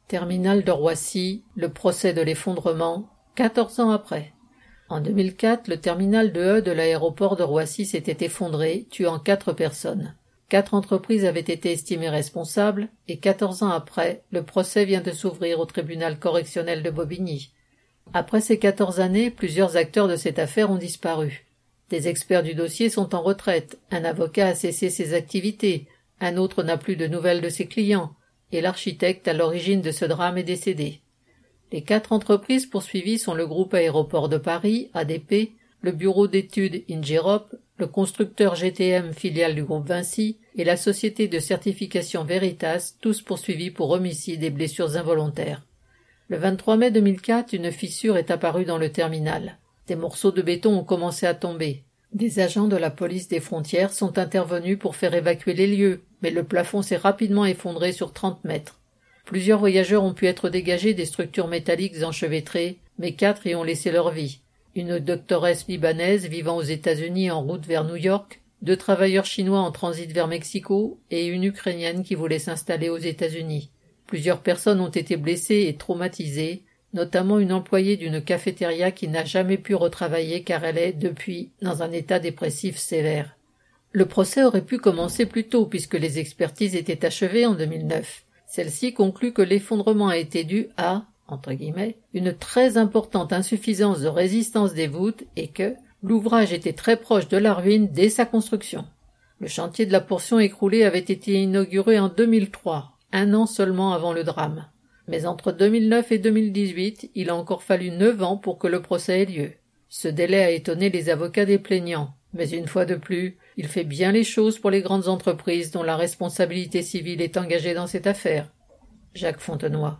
Terminal de Roissy, le procès de l'effondrement, 14 ans après. En 2004, le terminal de E de l'aéroport de Roissy s'était effondré, tuant 4 personnes. 4 entreprises avaient été estimées responsables, et 14 ans après, le procès vient de s'ouvrir au tribunal correctionnel de Bobigny. Après ces 14 années, plusieurs acteurs de cette affaire ont disparu. Des experts du dossier sont en retraite, un avocat a cessé ses activités, un autre n'a plus de nouvelles de ses clients, et l'architecte à l'origine de ce drame est décédé. Les 4 entreprises poursuivies sont le groupe Aéroports de Paris, ADP, le bureau d'études Ingerop, le constructeur GTM filiale du groupe Vinci et la société de certification Veritas, tous poursuivis pour homicide et blessures involontaires. Le 23 mai 2004, une fissure est apparue dans le terminal. Des morceaux de béton ont commencé à tomber. Des agents de la police des frontières sont intervenus pour faire évacuer les lieux, mais le plafond s'est rapidement effondré sur 30 mètres. Plusieurs voyageurs ont pu être dégagés des structures métalliques enchevêtrées, mais 4 y ont laissé leur vie. Une doctoresse libanaise vivant aux États-Unis en route vers New York, 2 travailleurs chinois en transit vers Mexico et une Ukrainienne qui voulait s'installer aux États-Unis. Plusieurs personnes ont été blessées et traumatisées, notamment une employée d'une cafétéria qui n'a jamais pu retravailler car elle est, depuis, dans un état dépressif sévère. Le procès aurait pu commencer plus tôt puisque les expertises étaient achevées en 2009. Celle-ci conclut que l'effondrement a été dû à, entre guillemets, une très importante insuffisance de résistance des voûtes et que l'ouvrage était très proche de la ruine dès sa construction. Le chantier de la portion écroulée avait été inauguré en 2003, un an seulement avant le drame. Mais entre 2009 et 2018, il a encore fallu 9 ans pour que le procès ait lieu. Ce délai a étonné les avocats des plaignants, mais une fois de plus, il fait bien les choses pour les grandes entreprises dont la responsabilité civile est engagée dans cette affaire. Jacques Fontenoy.